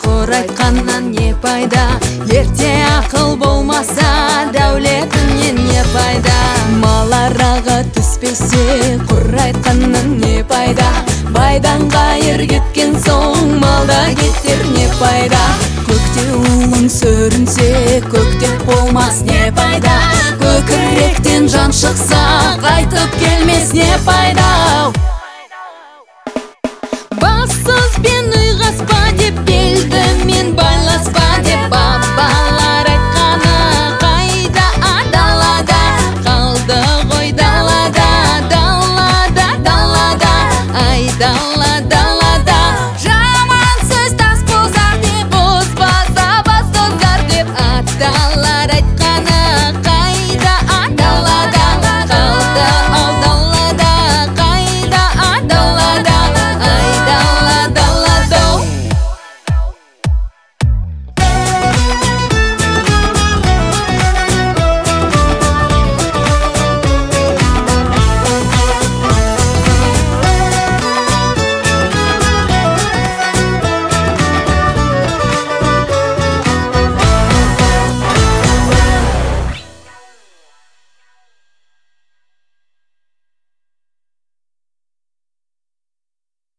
құр айтқаннан не пайда, ерте ақыл болмаса дәулетінен не пайда. Мал араға түспесе құр айтқаннан не пайда, байдан қайыр кеткен соң малда кетер не пайда. Көкте ұлың сүрінсе көктеп болмас не пайда, көкіректен жан шықса қайтып келмес не пайда.